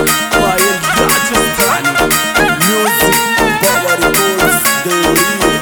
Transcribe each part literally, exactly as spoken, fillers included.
باير راجستاني ميوزك باور ريكوردز دورية.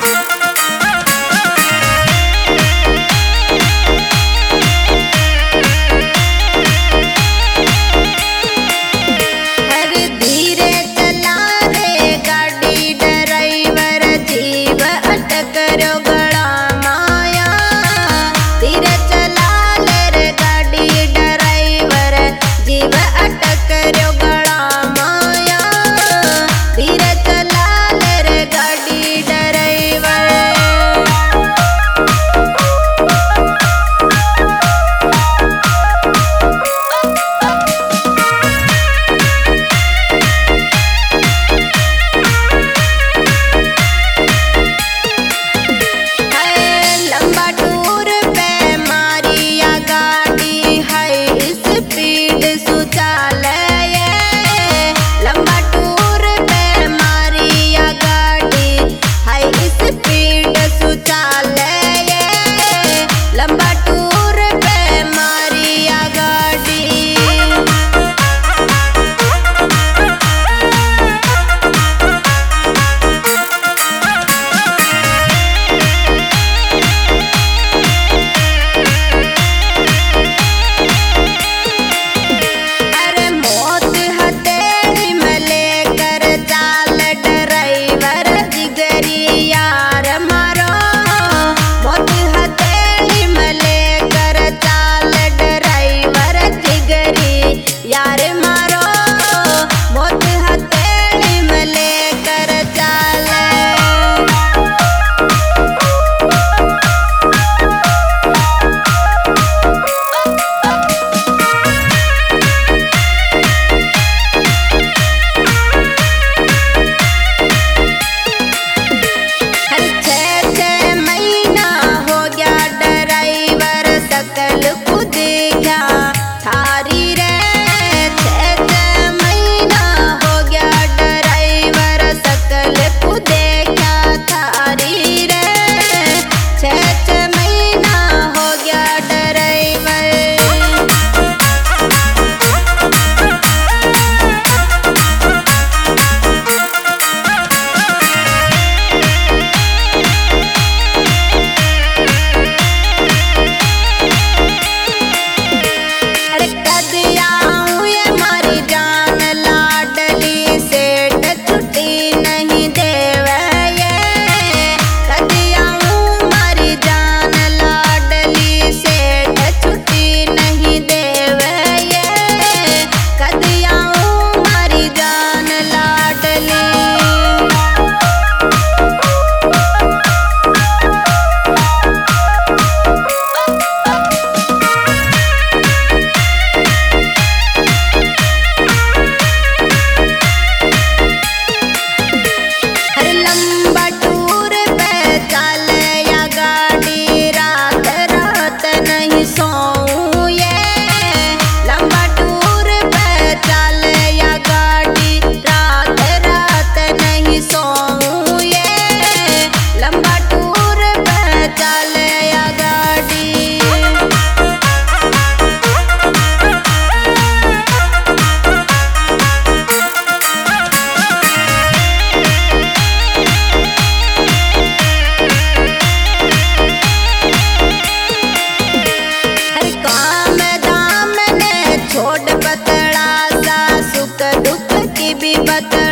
हर धीरे चला रे गाड़ी ड्राइवर जीव अटकरो गड़ा माया। धीरे चला ले रे गाड़ी ड्राइवर जीव अटकरो गड़ा माया। धीरे चला ले रे गाड़ी ड्राइवर। लंबा टूर पे मारिया गाड़ी है स्पीड सुचालय। लंबा टूर पे मारिया गाड़ी है स्पीड सुचालय। लंबा टूर पे मारिया गाड़ी। अरे मौत हथेली में लेकर चाल ड्राइवर जिगरी यार मारो। मौत हथेली में लेकर चाल ड्राइवर जिगरी यार मारो। मौत हथेली में लेकर चाल। हर छः छः महीना हो गया ड्राइवर सकल खुद क्या थारी रे। छः छः महीना हो गया ड्राइवर सकल खुद क्या थारी रे। छः छः महीना हो गया ड्राइवर। अरे कद आऊं ये मारी जान लाडली सेठ छुट्टी नहीं देवे ये। कद आऊं मारी जान लाडली सेठ छुट्टी नहीं देवे ये। कद आऊं मारी जान लाडली। हर लंबा टूर पे चले या गाड़ी रात रात नहीं सोऊं ये। लंबा टूर पे चले या गाड़ी रात रात नहीं सोऊं ये। लंबा टूर पे चले या गाड़ी। हर काम दाम ने छोड़ पतड़ा सा सुख दुख की भी बता।